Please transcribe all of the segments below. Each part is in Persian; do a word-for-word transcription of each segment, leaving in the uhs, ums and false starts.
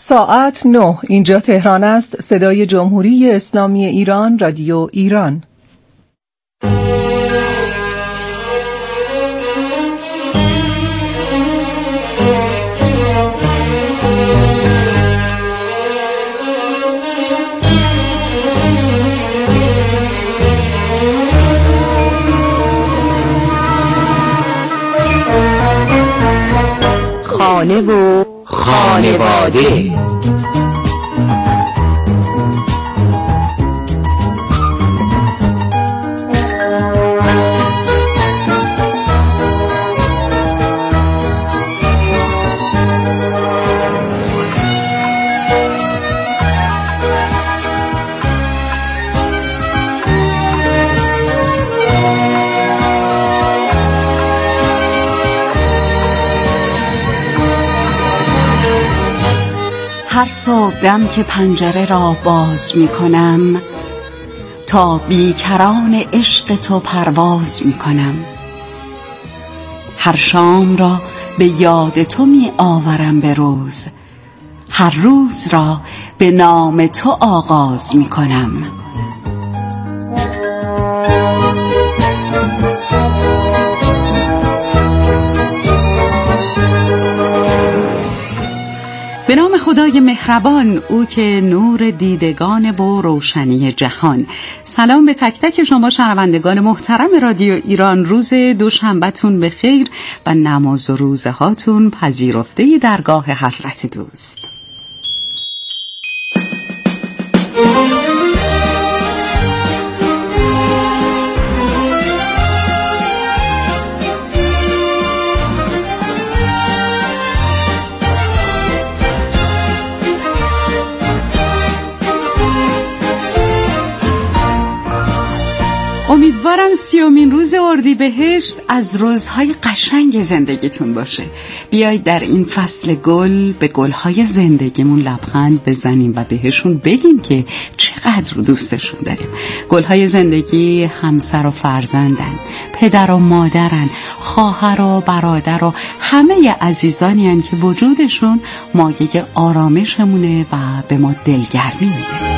ساعت نه، اینجا تهران است. صدای جمهوری اسلامی ایران، رادیو ایران. خانه و خانواده. هر صبحدم که پنجره را باز می کنم تا بیکران عشق تو پرواز می کنم. هر شام را به یاد تو می آورم به روز، هر روز را به نام تو آغاز می کنم. به نام خدای مهربان، او که نور دیدگان و روشنی جهان. سلام به تک تک شما شنوندگان محترم رادیو ایران. روز دوشنبه‌تون به خیر و نماز و روزه هاتون پذیرفته درگاه حضرت دوست. امیدوارم سیومین روز اردیبهشت از روزهای قشنگ زندگیتون باشه. بیایید در این فصل گل به گلهای زندگیمون لبخند بزنیم و بهشون بگیم که چقدر دوستشون داریم. گلهای زندگی همسر و فرزندن، پدر و مادرن، خواهر و برادر و همه عزیزانی هن که وجودشون مایه آرامشمونه و به ما دلگرمی میده.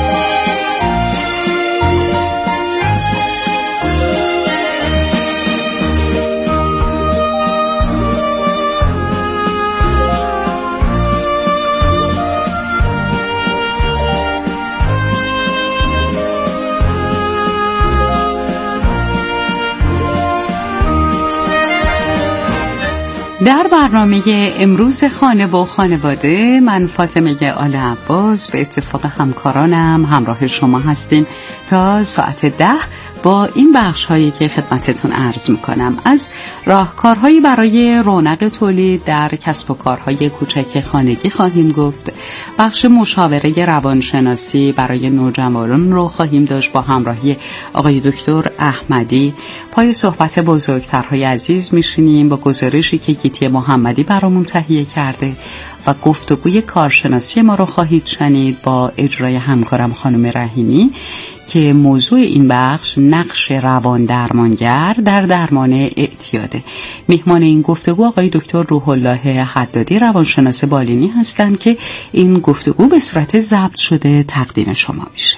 در برنامه امروز خانه و خانواده، من فاطمه آل عباس به اتفاق همکارانم همراه شما هستیم تا ساعت ده با این بخش هایی که خدمتتون عرض میکنم. از راهکارهایی برای رونق تولید در کسب و کارهای کوچک خانگی خواهیم گفت. بخش مشاوره روانشناسی برای نوجوانان رو خواهیم داشت با همراهی آقای دکتر احمدی. پای صحبت بزرگترهای عزیز میشینیم با گزارشی که گیتی محمدی برامون تهیه کرده و گفتگوی کارشناسی ما رو خواهید شنید با اجرای همکارم خانم رحیمی که موضوع این بخش نقش روان درمانگر در درمان اعتیاده. میهمان این گفتگو آقای دکتر روح الله حدادی روانشناس بالینی هستند که این گفتگو به صورت ضبط شده تقدیم شما میشه.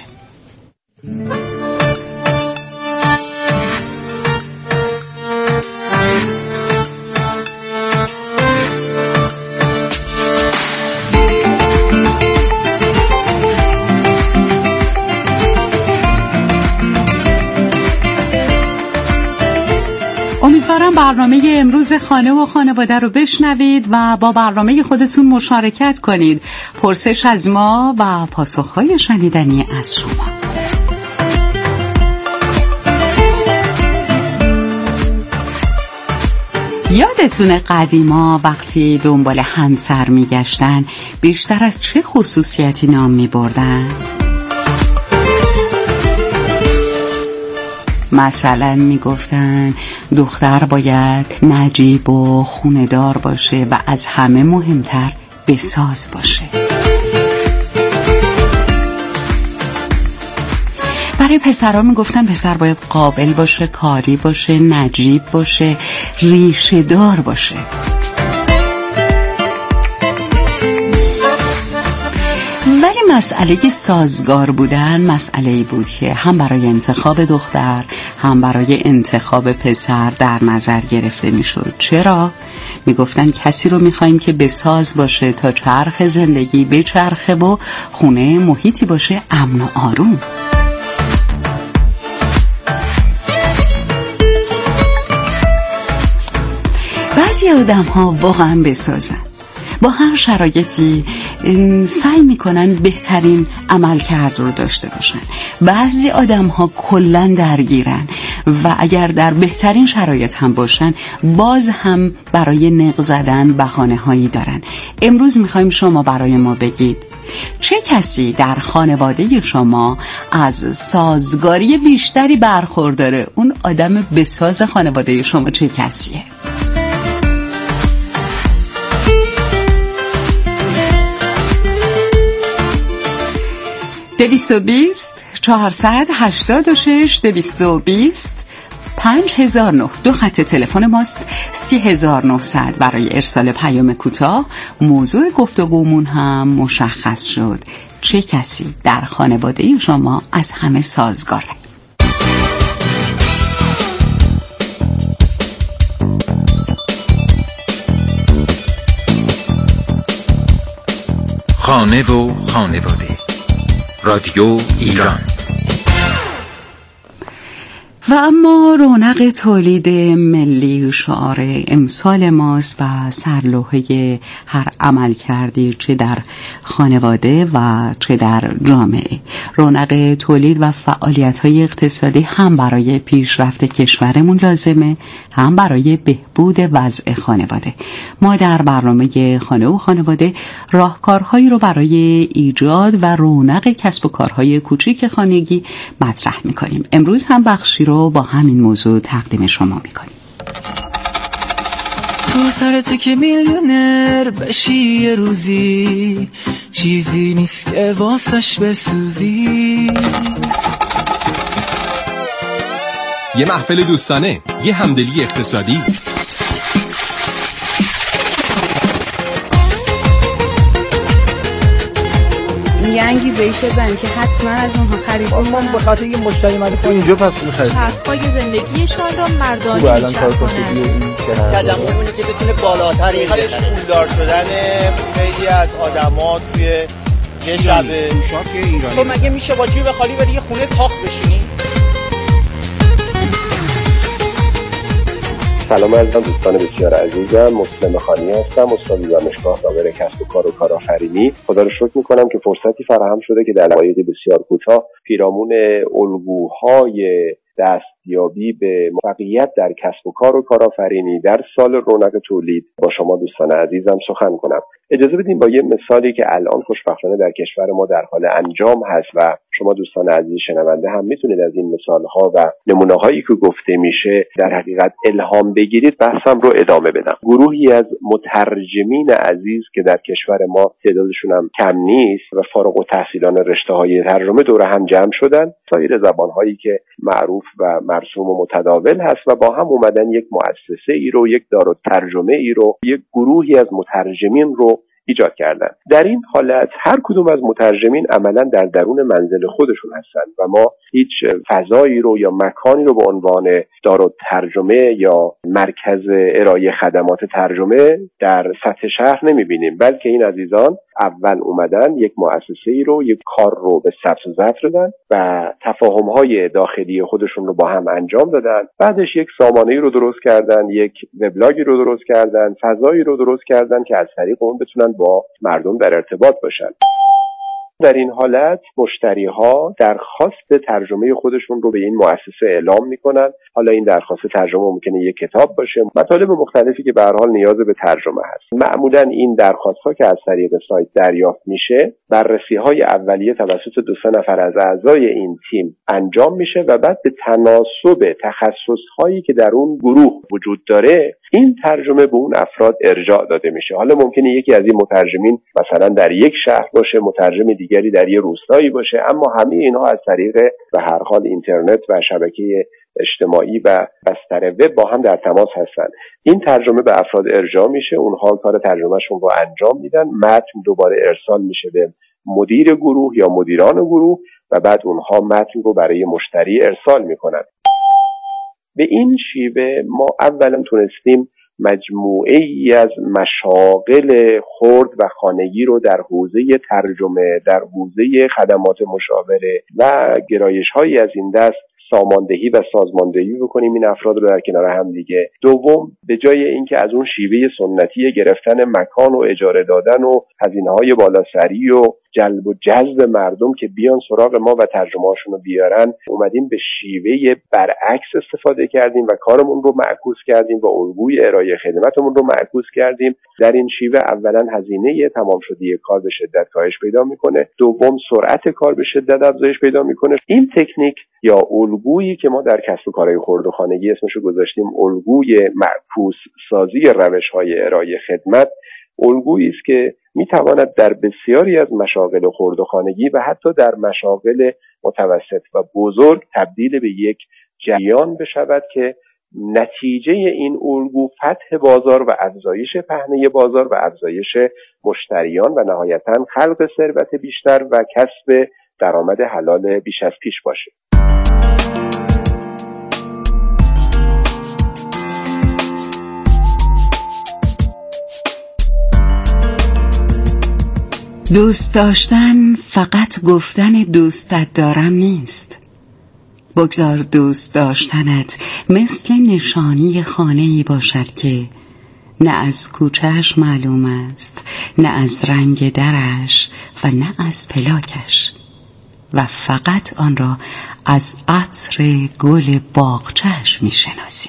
امیدوارم برنامه امروز خانه و خانواده رو بشنوید و با برنامه خودتون مشارکت کنید. پرسش از ما و پاسخهای شنیدنی از شما. یادتونه قدیما وقتی دنبال همسر میگشتن بیشتر از چه خصوصیتی نام میبردن؟ مثلا میگفتن دختر باید نجیب و خونه‌دار باشه و از همه مهمتر بساز باشه. برای پسرها میگفتن پسر باید قابل باشه، کاری باشه، نجیب باشه، ریشه دار باشه. مسئله سازگار بودن مسئله‌ای بود که هم برای انتخاب دختر هم برای انتخاب پسر در نظر گرفته میشد. چرا؟ میگفتن کسی رو میخوایم که بساز باشه تا چرخ زندگی بچرخه و خونه محیطی باشه امن و آروم. بعضی آدم ها واقعا بسازن، با هر شرایطی سعی میکنن بهترین عملکرد رو داشته باشن. بعضی آدم ها کلن درگیرن و اگر در بهترین شرایط هم باشن باز هم برای نق زدن بهانه هایی دارن. امروز میخوایم شما برای ما بگید چه کسی در خانواده شما از سازگاری بیشتری برخورداره؟ اون آدم بساز خانواده شما چه کسیه؟ دویست و بیست چهارصد هشتاد و شش دویست و بیست پنج هزار و نه دو خط تلفن ماست. سی هزار و نهصد برای ارسال پیام کوتاه. موضوع گفتگومون هم مشخص شد. چه کسی در خانواده شما از همه سازگاره؟ خانه و خانواده، رادیو ایران. و اما رونق تولید ملی شعار امسال ماست و سرلوحه هر عمل کردی چه در خانواده و چه در جامعه. رونق تولید و فعالیت‌های اقتصادی هم برای پیشرفت کشورمون لازمه، هم برای بهبود وضع خانواده. ما در برنامه خانه و خانواده راهکارهایی رو برای ایجاد و رونق کسب و کارهای کوچیک خانگی مطرح می‌کنیم. امروز هم بخشی رو با همین موضوع تقدیم شما میکنیم. تو سرت که میلیونر بشی یه روزی، چیزی نیست که واسش بسوزی. یه محفل دوستانه، یه همدلی اقتصادی، یه انگیزه‌ای شدن که حتما از اونها خرید کنن. به خاطر یه مشتری اومده اینجا پس می‌خرید. چرخ‌های زندگیشان را مردانه می‌چرخونن. تجمع اینه که بتونه بالاتر بره. پولدار شدن خیلی از آدما توی یه شبه. تو مگه میشه با جیب خالی بری یه خونه تاخت بشینی؟ سلام عزیزان، دوستان بسیار عزیزم، مسلم خانی هستم، استاد دانشگاه داور کسب و کار و کارآفرینی. خدا رو شکر میکنم که فرصتی فراهم شده که در دقایق بسیار کوتاه پیرامون الگوهای دستیابی به موفقیت در کسب و کار و کارآفرینی در سال رونق تولید با شما دوستان عزیزم سخن کنم. اجازه بدین با یه مثالی که الان خوشبختانه در کشور ما در حال انجام هست و شما دوستان عزیز شنونده هم میتونید از این مثالها و نمونه‌هایی که گفته میشه در حقیقت الهام بگیرید، بحثم رو ادامه بدم. گروهی از مترجمین عزیز که در کشور ما تعدادشون هم کم نیست و فارغ التحصیلان رشته‌های ترجمه دور هم جمع شدن، سایر زبان‌هایی که معروف و مرسوم و متداول هست و با هم اومدن یک مؤسسه ای رو، یک دارالترجمه ای رو، یک گروهی از مترجمین رو ایجاد کردن. در این حالت هر کدوم از مترجمین عملاً در درون منزل خودشون هستن و ما هیچ فضایی رو یا مکانی رو به عنوان دارالترجمه یا مرکز ارائه خدمات ترجمه در سطح شهر نمیبینیم، بلکه این عزیزان اول اومدن یک مؤسسه ای رو، یک کار رو به ثبت و ضبط دادن و تفاهم‌های داخلی خودشون رو با هم انجام دادن. بعدش یک سامانه‌ای رو درست کردن، یک وبلاگی رو درست کردن، فضایی رو درست کردن که از طریق اون بتونن با مردم در ارتباط باشن. در این حالت مشتری‌ها درخواست ترجمه خودشون رو به این مؤسسه اعلام می‌کنن. حالا این درخواست ترجمه ممکنه یک کتاب باشه، مطالب مختلفی که به هر حال نیاز به ترجمه هست. معمولاً این درخواست‌ها که از طریق سایت دریافت میشه، بررسی‌های اولیه توسط دو سه نفر از اعضای این تیم انجام میشه و بعد به تناسب تخصص‌هایی که در اون گروه وجود داره، این ترجمه به اون افراد ارجاع داده میشه. حالا ممکنه یکی از این مترجمین مثلا در یک شهر باشه، مترجم دیگری در یک روستایی باشه، اما همه اینها از طریق به هر حال اینترنت و شبکه اجتماعی و بستر وب با هم در تماس هستن. این ترجمه به افراد ارجاع میشه، اونها کار ترجمهشون رو انجام میدن، متن دوباره ارسال میشه به مدیر گروه یا مدیران گروه و بعد اونها متن رو برای مشتری ارسال میکنن. به این شیوه ما اولا تونستیم مجموعه ای از مشاغل خرد و خانگی رو در حوزه ترجمه، در حوزه خدمات مشاوره و گرایش‌هایی از این دست ساماندهی و سازماندهی بکنیم این افراد رو در کنار هم دیگه. دوم، به جای اینکه از اون شیوه سنتی گرفتن مکان و اجاره دادن و هزینه‌های بالاسری و جلب و جذب مردم که بیان سراغ ما و ترجمه‌هاشون رو بیارن، اومدیم به شیوه برعکس استفاده کردیم و کارمون رو معکوس کردیم و الگوی ارائه خدمتمون رو معکوس کردیم. در این شیوه اولا هزینه تمام شدی کار به شدت کاهش پیدا میکنه، دوم سرعت کار به شدت افزایش پیدا میکنه. این تکنیک یا الگویی که ما در کسب و کارهای خرد و خانگی اسمش رو گذاشتیم الگوی معکوس سازی روش‌های ارائه خدمت، الگویی است که میتواند در بسیاری از مشاغل خرد و خانگی و حتی در مشاغل متوسط و بزرگ تبدیل به یک جریان بشود که نتیجه این الگو فتح بازار و افزایش پهنه بازار و افزایش مشتریان و نهایتاً خلق ثروت بیشتر و کسب درآمد حلال بیش از پیش باشه. دوست داشتن فقط گفتن دوستت دارم نیست. بگذار دوست داشتنت مثل نشانی خانه‌ای باشد که نه از کوچه‌اش معلوم است، نه از رنگ درش و نه از پلاکش، و فقط آن را از عطر گل باغچه‌اش می‌شناسی.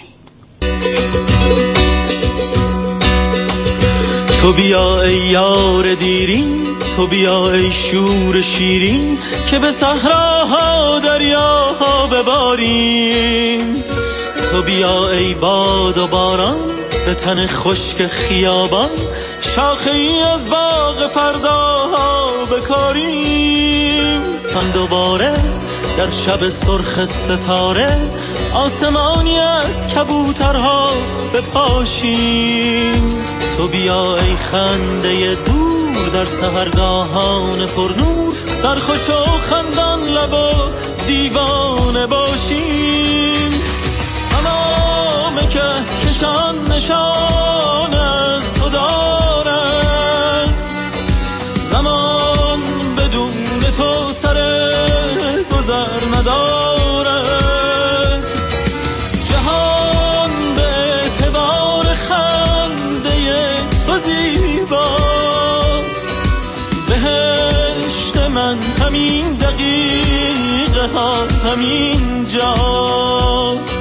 تو بیا ای یار دیرین، تو بیا ای شور شیرین که به صحراها دریاها بباریم. تو بیا ای باد و باران به تن خشک خیابان، شاخه ای از باغ فرداها بکاریم. من دوباره در شب سرخ ستاره آسمانی از کبوترها بپاشیم. تو بیا ای خنده دور در سحرگاهان پرنور، سرخوش و خندان لب و دیوانه باشیم. تمام که کشان نشان از تو دارد، زمان بدون تو سر گذر ندارد. جهان به اعتبار خنده تو زیباست، بهشت من همین دقیقه ها همین جاست.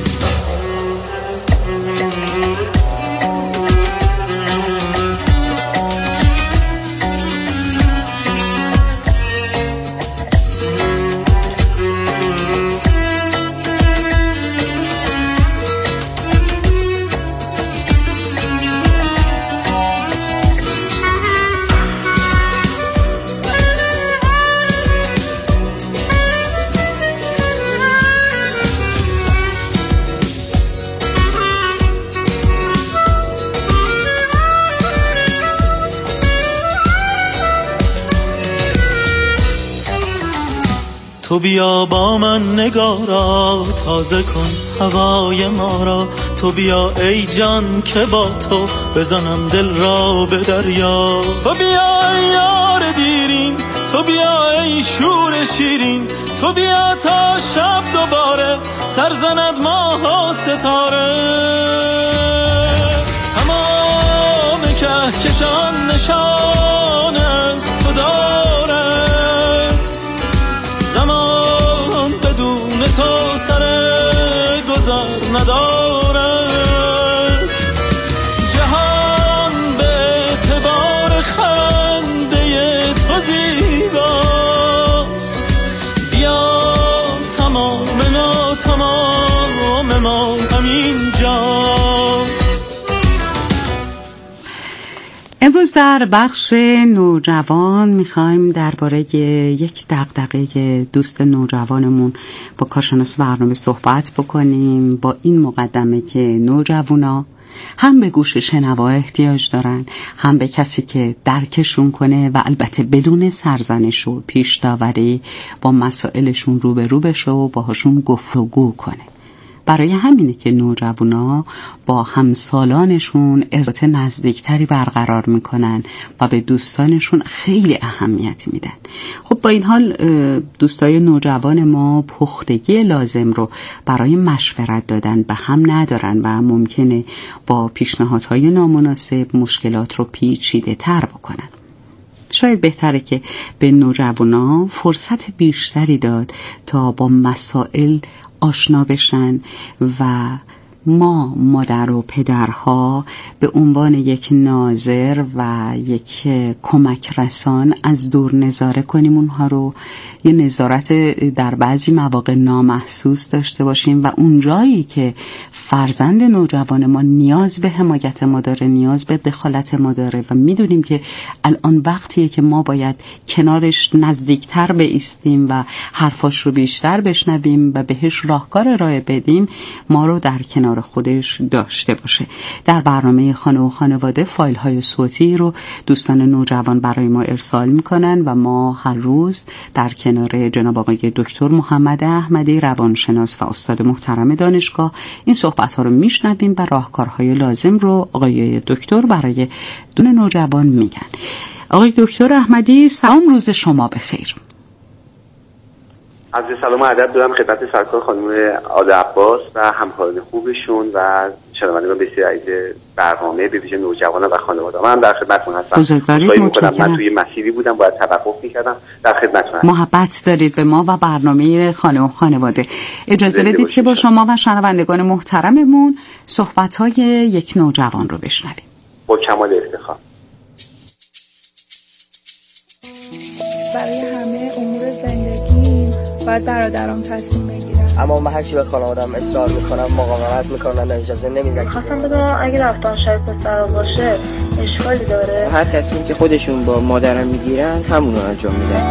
تو بیا با من نگارا تازه کن هوای ما را. تو بیا ای جان که با تو بزنم دل را به دریا. تو بیا ای یار دیرین، تو بیا ای شور شیرین، تو بیا تا شب دوباره سر زند ماه و ستاره. تمام کهکشان نشان از تو دارد، زمان بدون تو سر گذر ندارد. جهان به اعتبار خنده تو زیباست، بیا تمام نا تمام ما همین جاست. امروز در بخش نوجوان میخوایم درباره یک دغدغه دوست نوجوانمون با کارشناس برنامه صحبت بکنیم، با این مقدمه که نوجوانا هم به گوش شنوا احتیاج دارن، هم به کسی که درکشون کنه و البته بدون سرزنش و پیش داوری با مسائلشون روبرو بشه و باهاشون گفتگو کنه. برای همینه که نوجوانا با همسالانشون ارتباط نزدیکتری برقرار میکنن و به دوستانشون خیلی اهمیت میدن. خب با این حال دوستای نوجوان ما پختگی لازم رو برای مشورت دادن به هم ندارن و ممکنه با پیشنهادهای نامناسب مشکلات رو پیچیده تر بکنن. شاید بهتره که به نوجوانا فرصت بیشتری داد تا با مسائل آشنا بشن و ما مادر و پدرها به عنوان یک ناظر و یک کمک رسان از دور نظاره کنیم اونها رو، یه نظارت در بعضی مواقع نامحسوس داشته باشیم و اونجایی که فرزند نوجوان ما نیاز به حمایت ما داره، نیاز به دخالت ما داره و میدونیم که الان وقتیه که ما باید کنارش نزدیکتر بایستیم و حرفاش رو بیشتر بشنویم و بهش راهکار ارائه بدیم، ما رو در کنار خودش داشته باشه. در برنامه خانه و خانواده فایل های صوتی رو دوستان نوجوان برای ما ارسال میکنن و ما هر روز در کنار جناب آقای دکتر محمد احمدی روانشناس و استاد محترم دانشگاه این صحبت ها رو میشنویم و راهکارهای لازم رو آقای دکتر برای دون نوجوان میگن. آقای دکتر احمدی سلام، روز شما بخیر. از سلام و ادب دارم خدمت سرکار خانم آل عباس و همکاران خوبشون و شنوندگان بسیار عزیز برنامه به ویژه نوجوانان و خانواده. من در خدمتتون هستم. بزرگوارید، متشکرم. من توی مسیری بودم باید توقف می‌کردم. در خدمتتون هستم. محبت دارید به ما و برنامه خانه و خانواده. اجازه بدید که با شما و شنوندگان محترممون صحبت‌های یک نوجوان رو بشنویم. با کمال افتخار. برای همه امور زندگی باید برادرام تصمیم بگیرم، اما من هر چی به خانواده‌ام اصرار میکنم مقاومت میکنن، اجازه نمیدن. خواستم بدونم اگه رفتن شاید پسرا باشه اشکالی داره؟ هر تصمیمی که خودشون با مادرم میگیرن همونو انجام میدن.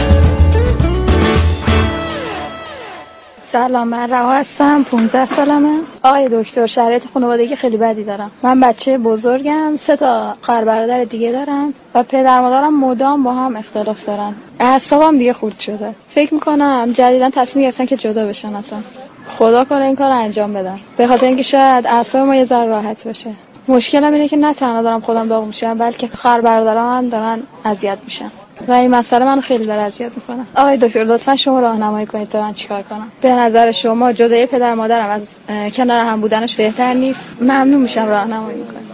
سلام، من رها هستم، پانزده سالمه. آقای دکتر، شرایط خانوادگی خیلی بدی دارم. من بچه بزرگم، سه تا خواهر برادر دیگه دارم و پدر مادرم مدام با هم اختلاف دارن. اعصابم دیگه خورد شده. فکر میکنم جدیداً تصمیم گرفتن که جدا بشن اصلا. خدا کنه این کارو انجام بدن. به خاطر اینکه شاید اعصاب ما یه ذره راحت بشه. مشکلم اینه که نه تنها دارم خودم داغ میشم، بلکه خواهر برادرام هم دارن اذیت میشن. و این مسئله منو خیلی داره اذیت میکنه. آقای دکتر لطفا شما راهنمایی کنید تا من چیکار کنم. به نظر شما جدای پدر مادرم از کنار هم بودنش بهتر نیست؟ ممنون میشم راهنمایی میکنید.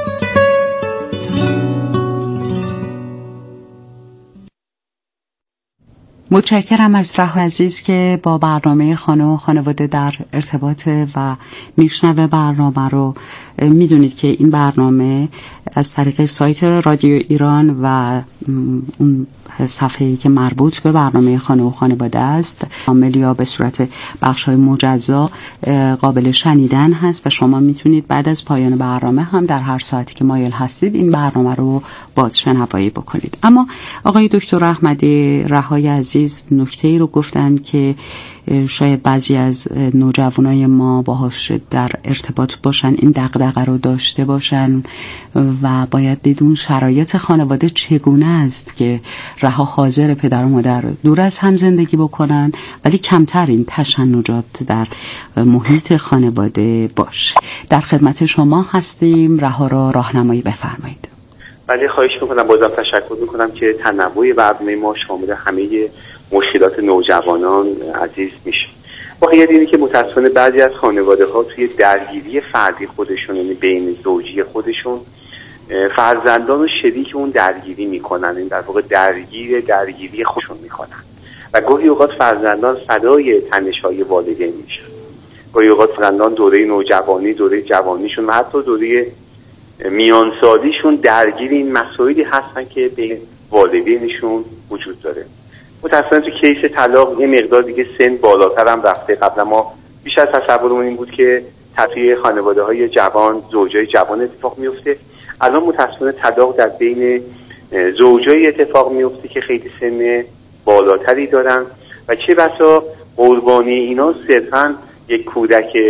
متشکرم از رها عزیز که با برنامه خانه و خانواده در ارتباط و میشنوه برنامه رو. میدونید که این برنامه از طریق سایت رادیو ایران و اون صفحه‌ای که مربوط به برنامه خانه و خانواده است کامل یا به صورت بخش‌های مجزا قابل شنیدن هست و شما میتونید بعد از پایان برنامه هم در هر ساعتی که مایل هستید این برنامه رو بازشنوایی بکنید. اما آقای دکتر احمدی رهای عزیز نکته‌ای رو گفتن که شاید بعضی از نوجوانای ما باهاش در ارتباط باشن، این دغدغه رو داشته باشن و باید بدون شرایط خانواده چگونه است که رها حاضر پدر و مادر دور از هم زندگی بکنن ولی کمتر این تشنجات در محیط خانواده باشه. در خدمت شما هستیم، رها را راهنمایی بفرمایید. بله، خواهش میکنم. بازم تشکر میکنم که تنوع برنامه ما شامل همه مشکلات نوجوانان عزیز میشه. واقعیت اینه که متاسفانه بعضی از خانواده ها توی درگیری فردی خودشون، یعنی بین زوجی خودشون، فرزندان و شریک اون درگیری میکنن، این در واقع درگیر درگیری خودشون میکنن و گاهی اوقات فرزندان فدای تنش‌های والدین میشن. گاهی اوقات فرزندان دوره نوجوانی، دوره جوانیشون و حتی دوره میانسالیشون درگیر این مسائلی هستن که بین والدینشون وجود داره. متأسفانه تو کیس طلاق یه مقدار دیگه سن بالاتر هم رفته. قبلا ما بیش از تصورمون این بود که توی خانواده‌های جوان، زوجای جوان اتفاق میفته. الان متأسفانه طلاق در بین زوجای اتفاق میفته که خیلی سن بالاتری دارن و چه بسا قربانی اینا صرفاً یک کودک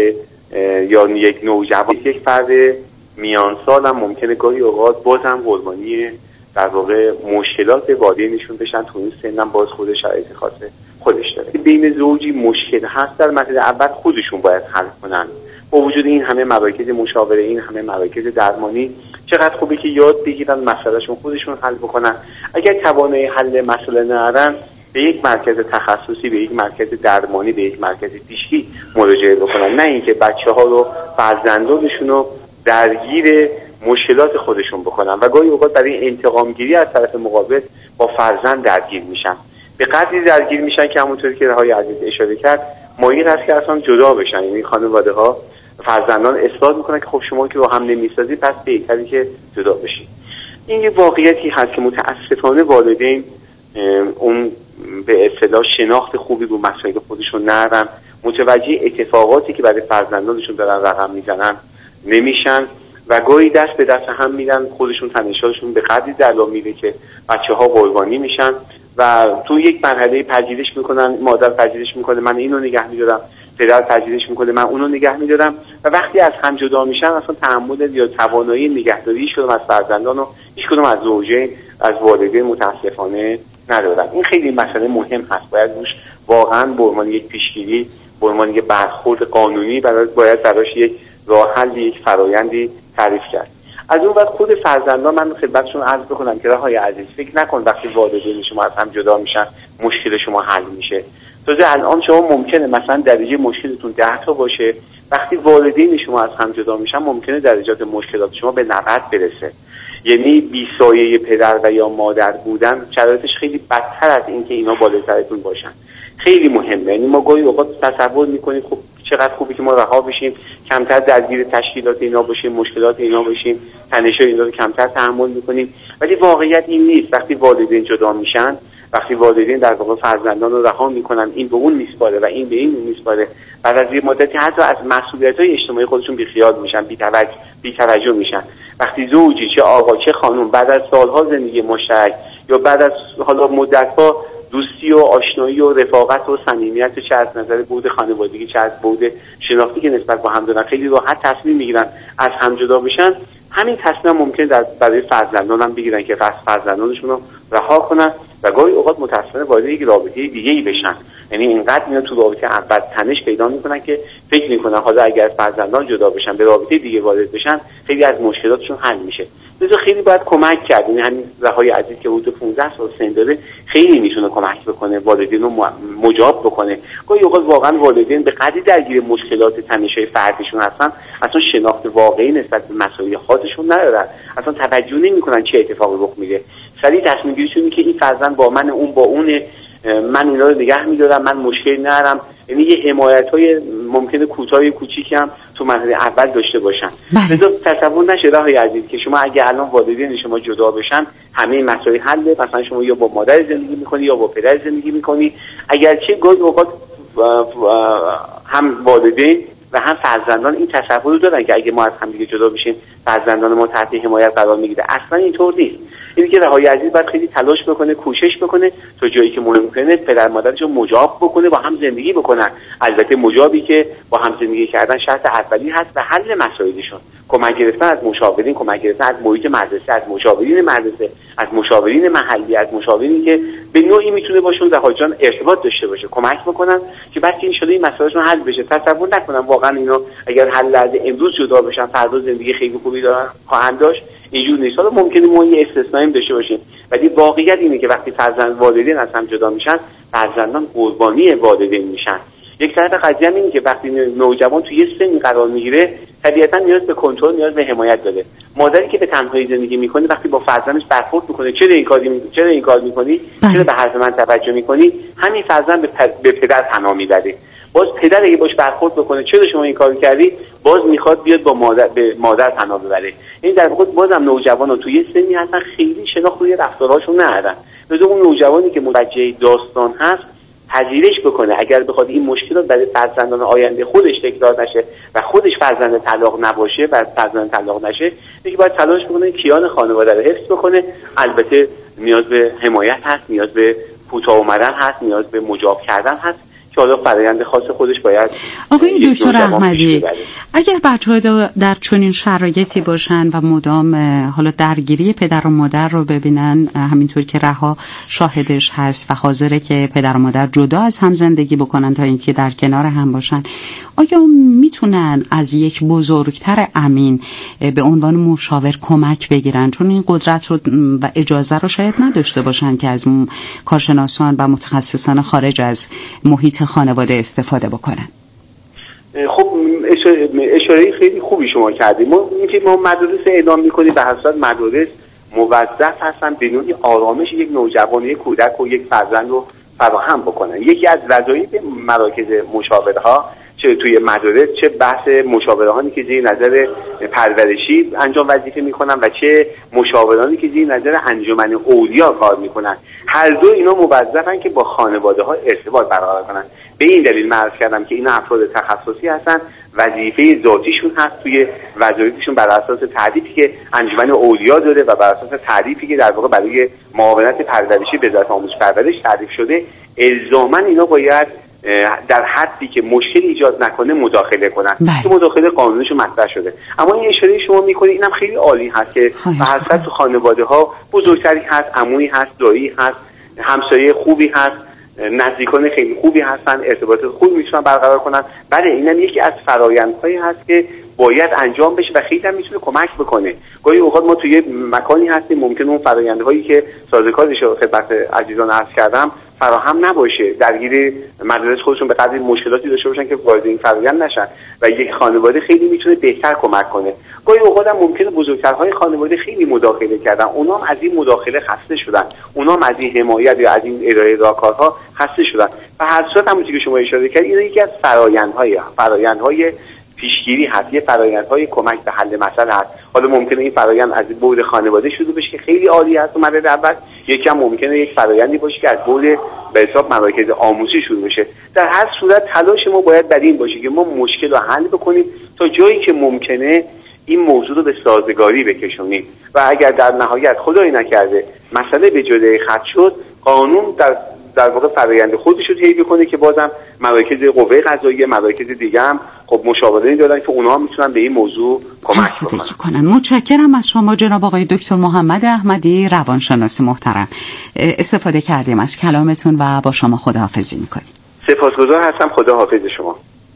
یا یک نوجوان، یک فرد میان سال هم ممکنه گاهی اوقات بازم قربانی در واقع مشکلات والدینشون بشن. تو این سنم باز خود شرایط خاص خودش داره. بین زوجی مشکل هست، در مورد اول خودشون باید حل کنن. با وجود این همه مراکز مشاوره، این همه مراکز درمانی، چقدر خوبه که یاد بگیرن مسئلهشون خودشون حل بکنن. اگر توانایی حل مسئله ندارن، به یک مرکز تخصصی، به یک مرکز درمانی، به یک مرکز پیشگی مراجعه بکنن، نه اینکه بچه‌ها رو، فرزندانشون رو درگیر مشکلات خودشون بکنن و گاهی اوقات برای انتقام گیری از طرف مقابل با فرزند درگیر میشن. به قدری درگیر میشن که همونطوری که رهای عزیز اشاره کرد، مایل هست که اصلا جدا بشن. یعنی خانواده ها، فرزندان اصرار میکنن که خب شما که با هم نمیسازی، پس بهتره که جدا بشید. این یه واقعیتی هست که متاسفانه والدین اون به اصطلاح شناخت خوبی رو مسائل خودشون ندارن، متوجه اتفاقاتی که برای فرزندانشون دارن رقم میزنن نمیشن و گاهی دست به دست هم میدن. خودشون تنشاشون به قدری درلا میره که بچه‌ها قربانی میشن و تو یک مرحله پذیرش میکنن. مادر پذیرش میکنه من اینو نگه میدارم، پدر پذیرش میکنه من اونو نگه میدارم و وقتی از هم جدا میشن اصلا تحمل یا توانایی نگهداری شدن از فرزندان و هیچ کدوم از زوجین، از والدین متاسفانه ندارن. این خیلی مسئله مهم هست. باید روش واقعا به عنوان یک پیشگیری، به عنوان یک برخورد قانونی باید براش یک راه حل، یک فرایندی تعریف کرد. از اون وقت خود فرزندان، من خدمتشون عرض بکنم که رهای عزیز، فکر نکن وقتی والدین شما از هم جدا میشن مشکل شما حل میشه. تازه الان شما ممکنه مثلا درجه مشکلتون ده تا باشه، وقتی والدین شما از هم جدا میشن ممکنه درجات مشکلات شما به نود برسه. یعنی بی سایه پدر و یا مادر بودن شرایطش خیلی بدتر از این که اینا بالاترتون باشن. خیلی مهمه. یعنی ما گاهی اوقات تصور میکنیم خب چقدر خوبه که ما رها بشیم، کمتر درگیر تشکیلات اینا باشیم، مشکلات اینا باشیم، تنش‌های اینا رو کمتر تحمل میکنیم، ولی واقعیت این نیست. وقتی والدین جدا میشن، وقتی والدین در واقع فرزندان رو رها میکنن، این به اون میسپاره و این به این میسپاره، بعد از یه مدتی حتی از مسئولیت‌های اجتماعی خودشون بیخیال میشن، بی‌توجه بی‌توجه میشن. وقتی زوجی، چه آقا چه خانم، بعد از سالها زندگی مشترک یا بعد از حالا مدت‌ها دوستی و آشنایی و رفاقت و صمیمیت، چه از نظر بعد خانوادگی چه از بعد شناختی که نسبت با هم دارن، خیلی راحت تصمیم میگیرن از هم جدا بشن. همین تصمیم ممکنه در برای فرزندان هم بگیرن که فرزندانشون رو رها کنن و گاهی اوقات متأسفانه وارد یک رابطه دیگه‌ای بشن. یعنی اینقدر میان تو رابطه اول تنش پیدا میکنن که فکر میکنن حالا اگر فرزندان جدا بشن، به رابطه دیگه وارد بشن، خیلی از مشکلاتشون حل میشه. لذا خیلی باید کمک کرد. یعنی همین رهای عزیز که حدود پانزده سال سن داره خیلی میتونه کمک بکنه، والدین رو مجاب بکنه. گاهی اوقات واقعا والدین به قدری درگیر مشکلات تنش‌های فردیشون هستن، اصلا شناخت واقعی نسبت به مسائل خودشون ندارن، اصلا توجه نمیکنن چه اتفاقی رخ میده. سریع تصمیم گیریشون اینه که این فرزند با من، اون با اونه، من اینا رو نگه میدارم، من مشکلی ندارم. یعنی یه حمایت‌های ممکنه کوتاه کوچیکی هم تو مرحله اول داشته باشن. لذا تصور نشه رهای عزیز که شما اگه الان والدین شما جدا بشن همه مسائل حله. مثلا شما یا با مادر زندگی میکنی یا با پدر زندگی میکنی، اگرچه گاهی اوقات هم والدین و هم فرزندان این تصور رو دارن که اگه ما از هم دیگه جدا بشیم فرزندان ما تحت حمایت قرار میگیره. اصلا اینطور نیست. اینی که رهای عزیز باید خیلی تلاش بکنه، کوشش بکنه تا جایی که ممکنه پدر مادرش رو مجاب بکنه، با هم زندگی بکنن. البته مجابی که با هم زندگی کردن شرط اولی هست و حل مسائلشون، کمک گرفتن از مشاورین، کمک گرفتن از محیط مدرسه، از مشاورین مدرسه، از مشاورین محلی، از مشاورینی که به نوعی میتونه باشون رهاجان ارتباط داشته باشه، کمک بکنن که بعد که این شده این مسائلشون حل بشه. تصور نکنم واقعا اینا اگر حل از امروز جدا بشن فردا زندگی خیلی خوبی دارن خواهند داشت. اینجور نیست. حالا ممکنه ما یه استثنایی داشته باشیم، ولی واقعیت اینه که وقتی فرزند والدین از هم جدا میشن، فرزندان قربانی والدین میشن. یک طرف قضیه هم اینه که وقتی نوجوان توی یه سنی قرار میگیره، طبیعتا نیاز به کنترل، نیاز به حمایت داره. مادری که به تنهایی زندگی میکنه وقتی با فرزندش برخورد میکنه، چرا این کاری میکنی، چرا این کار میکنی، چرا به حرف من توجه میکنی، همین فرزند به, پر... به پدر پناه میبره. باز پدر اگه باش برخورد بکنه چرا شما این کارو کردی، باز میخواد بیاد با مادر به مادر پناه ببره. این در واقع بازم نوجوانان توی یه سنی هستن خیلی شناخت روی رفتارهاشون ندارن. لذا اون نوجوانی که متوجه داستان هست پذیرش بکنه اگر بخواد این مشکلات برای فرزندان آینده خودش تکرار نشه و خودش فرزند طلاق نباشه و فرزند طلاق نشه، دیگه باید تلاش بکنه کیان خانواده رو حفظ بکنه. البته نیاز به حمایت هست، نیاز به کوتاه اومدن هست، نیاز به مجاب کردن هست که سالا فرآیند خاص خودش باید. آقای دکتر احمدی، اگر بچه‌ها در چنین شرایطی باشن و مدام حالا درگیری پدر و مادر رو ببینن، همینطور که رها شاهدش هست و حاضره که پدر و مادر جدا از هم زندگی بکنن تا اینکه در کنار هم باشن، آیا میتونن از یک بزرگتر امین به عنوان مشاور کمک بگیرن؟ چون این قدرت رو و اجازه رو شاید نداشته باشن که از کارشناسان و متخصصان خارج از محیط خانواده استفاده بکنن. خب اشاره خیلی خوبی شما کردیم. ما اینکه ما مدارس اعلام میکنیم به حساب مدارس موظف هستن به نوعی آرامش یک نوجوان، یک کودک و یک فرزند رو فراهم بکنن. یکی از وظایف مراکز مشاوره ها چه توی مدارس، چه بحث مشاورانی که زیر نظر پرورشی انجام وظیفه میکنن و چه مشاورانی که زیر نظر انجمن اولیا کار میکنن، هر دو اینا موظفن که با خانواده ها ارتباط برقرار کنن. به این دلیل من عرض کردم که اینا افراد تخصصی هستن، وظیفه ذاتیشون هست توی وظایفشون بر اساس تعریفی که انجمن اولیا داره و بر اساس تعریفی که در واقع برای معاونت پرورشی به وزارت آموزش پرورش تعریف شده، الزاما اینا باید در حدی که مشکل ایجاد نکنه مداخله کنن که مداخله قانونیشون مطرح شده. اما این اشاره شما میکنید اینم خیلی عالی هست که به حسب تو خانواده ها بزرگتری هست، عمویی هست، دایی هست، همسایه خوبی هست، نزدیکان خیلی خوبی هستن، ارتباط خوبی میتونن برقرار کنن. بله اینم یکی از فرآیندهایی هست که باید انجام بشه و خیلی هم میتونه کمک بکنه. گاهی اوقات ما توی مکانی هستیم ممکنه اون فرآیندهایی که سازگارش رو خدمت عزیزان عرض کردم فراهم نباشه، درگیر مدارس خودشون به قدری مشکلاتی داشته باشن که وارد این فرآیند نشن و یک خانواده خیلی میتونه بهتر کمک کنه. گاهی اوقات هم ممکنه بزرگترهای خانواده خیلی مداخله کردن، اونا هم از این مداخله خسته شدن، اونا هم از این حمایت یا از این ارائه راهکارها خسته شدن. و هر صورت همونطوری که شما اشاره کردید این یکی از فرآیندهای فرآیندهای پیشگیری هست، یه فرآیندهای کمک به حل مسئله هست. حالا ممکنه این فرآیند از بعد خانواده شروع بشه که خیلی عالی هست و مورد اول، یکم ممکنه یک فرآیندی باشه که از بعد به حساب مراکز آموزشی شروع بشه. در هر صورت تلاش ما باید بر این باشه که ما مشکل رو حل بکنیم تا جایی که ممکنه این موضوع رو به سازگاری بکشونیم و اگر در نهایت خدایی نکرده مسئله به جلوی خط شد، قانون در در واقع فرآیند خودش رو طی کنه که بازم مراکز قوه قضاییه، مراکز دیگه هم خب مشاورانی دارن که اونها میتونن به این موضوع کمک کنن. متشکرم از شما جناب آقای دکتر محمد احمدی، روانشناس محترم. استفاده کردیم از کلامتون و با شما خداحافظی میکنیم. سپاسگزار هستم. خداحافظ شما.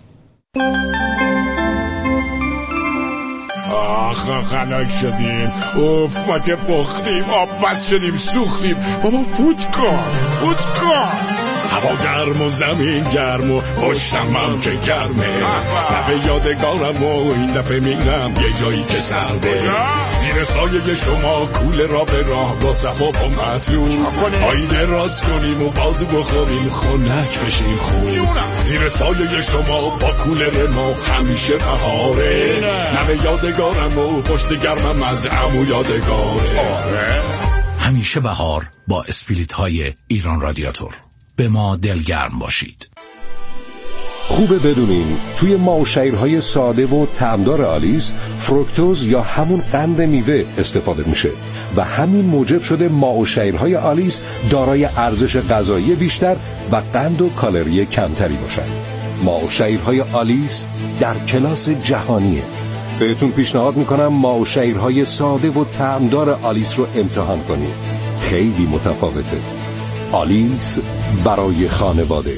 آخ خنک شدیم، اوف ما که بختیم، آب بس شدیم، سوختیم. بابا فوت کن فوت کن. هوا گرم و زمین گرم و پشتم هم که گرمه، لبه یادگارم و این دفعه میرم یه جایی که سرده، زیر سایه شما کوله را به راه با صفا با مطلوب، آینه راست کنیم و بادو بخوریم خنک بشیم خوب، زیر سایه شما با کوله ما همیشه بهاره، لبه یادگارم و پشت گرمم از عمو یادگاره. همیشه بهار با اسپریت های ایران رادیاتور. به ما دلگرم باشید. خوبه بدونین توی ماوشیرهای ساده و طعمدار آلیس فروکتوز یا همون قند میوه استفاده میشه و همین موجب شده ماوشیرهای آلیس دارای ارزش غذایی بیشتر و قند و کالری کمتری باشن. ماوشیرهای آلیس در کلاس جهانیه. بهتون پیشنهاد میکنم ماوشیرهای ساده و طعمدار آلیس رو امتحان کنید. خیلی متفاوته. آلیس برای خانواده.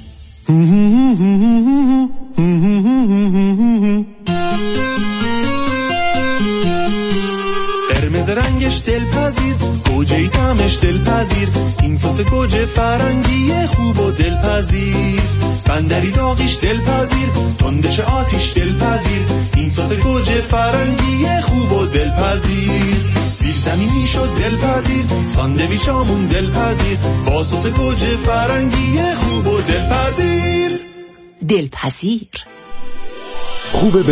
قرمز رنگش دلپذیر، گوجه طعمش دلپذیر، این سس گوجه فرنگی خوب و دلپذیر، بندری داغیش دلپذیر، تندش آتیش دلپذیر، این سس گوجه فرنگی خوب و دلپذیر، زیر زمینی شد دلپذیر، ساندویچامون دلپذیر، با سس گوجه فرنگی خوب و دلپذیر. دلپذیر خوبه